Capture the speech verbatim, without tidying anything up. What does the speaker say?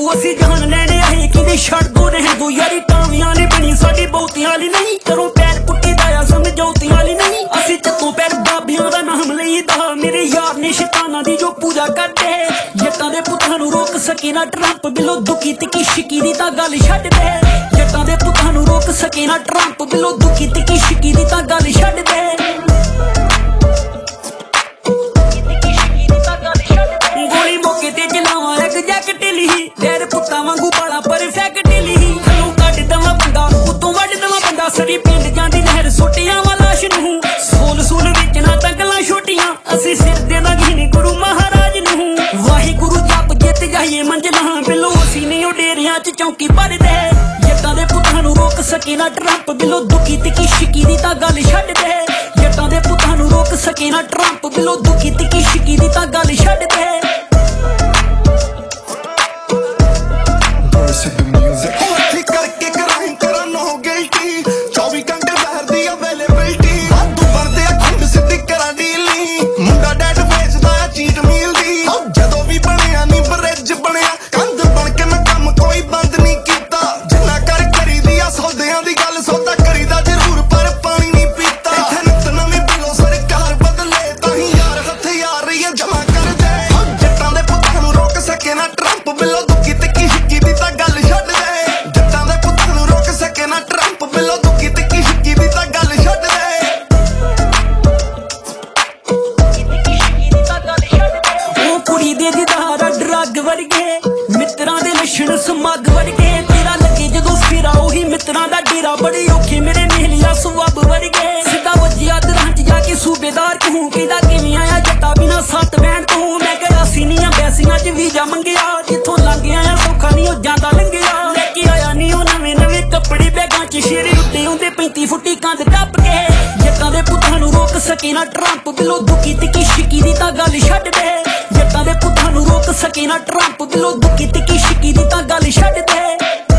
तू असी जान लैने आए कि छड़ दो रह दो यारी टावियां ने बनी साडी बहुतियां वाली नहीं करो पैर पुट्टी दाया समझौतियां वाली नहीं असी चक्कों पैर बाबियां दा नाम लईदा मेरे यार ने शैतानां दी जो पूजा करदे जट्टां दे पुत्तां नूं रोक सके ना ट्रंप बिलो दुखी तिकी शिकी दी तां गल छड्ड दे जट्टां दे पुत्तां नूं रोक सके ना ट्रंप बिलो दुखी तिकी शिकी दी तां गल छड्ड दे गोली मौके ते चलावां एक जैक ढिली तेरे पुत्तां वांगू बाला पर फैक ढिली खलों कड्ड दवां बंदा उत्तों वड्ड दवां बंदा सड़ी पिंड जांदी नहर सुट्टियां वा लाश नूं सोल सूल विच ना तंगलां छोटियां असीं सिर दे गिनी गुरु महाराज नूं वाहिगुरु जप जित जाइए मंजलां बिलो असीं नहीं ओ डेरियां च चौकी भरदे जट्टां दे पुत्तां नूं रोक सके ना ट्रंप बिलो दुखी तिकी शिकी दी तां गल छड्ड दे जट्टां दे पुत्तां नूं रोक सके ना ट्रंप बिलो दुखी तिकी शिकी दी तां गल छड्ड दे करके क्राइम करा नो गिल्टी चौबीस घंटे बाहर दी अवेलेबिलिटी वादू बनदे खुद सिद्धी करा डीली मुंडा डैड वेचदा चीट मील दी जदों भी बनया नी ब्रिज बनया कंध बन के मैं काम कोई बंद नहीं कीता जिन्ना कर करी दी सौदियां दी गल सौदा करीदा जरूर पर पानी नहीं पीता इत्थे नित नवीं बिलो सरकार बदले ताही यार हथियार ये जमा कर दे जट्टां दे पुत्तां नूं रोक सके ना ट्रंप बिलो दुखी तिकी शिकी दी तां गल छड्ड दे ट्रंप बिलो दुखी तिकी शिकी दी तां गल छड्ड दे ओ कुड़ी दे दीदार ड्रग वर्गे मित्रां दे लछण समग वर्गे तेरा लगे जदों फिरा ओही मित्रां दा डेरा बड़े औखे मेरे नेहलिया सुवब वर्गे सिद्धा वजिया दरां च जाके सूबेदार कहूं कहदा किवें आया जट्टा बिना सत्त बैण तूं मैं गया सीनियां बैसियां च वीजा मंगिया जिथों लंघ आया सौखा नहीं ओ जांदा लंघिया लेके आया नहीं ओ नवें नवें कपड़े बैगां च शेरे उत्ते आउंदे पैंती फुट्टी कंध टप के जट्टां दे पुत्तां नूं रोक सके ना ट्रंप बिलो दुखी तिकी शिकी दी तां गल छड्ड दे जट्टां दे पुत्तां नूं रोक सके ना ट्रंप बिलो दुखी तिकी शिकी दी तां गल छड्ड दे।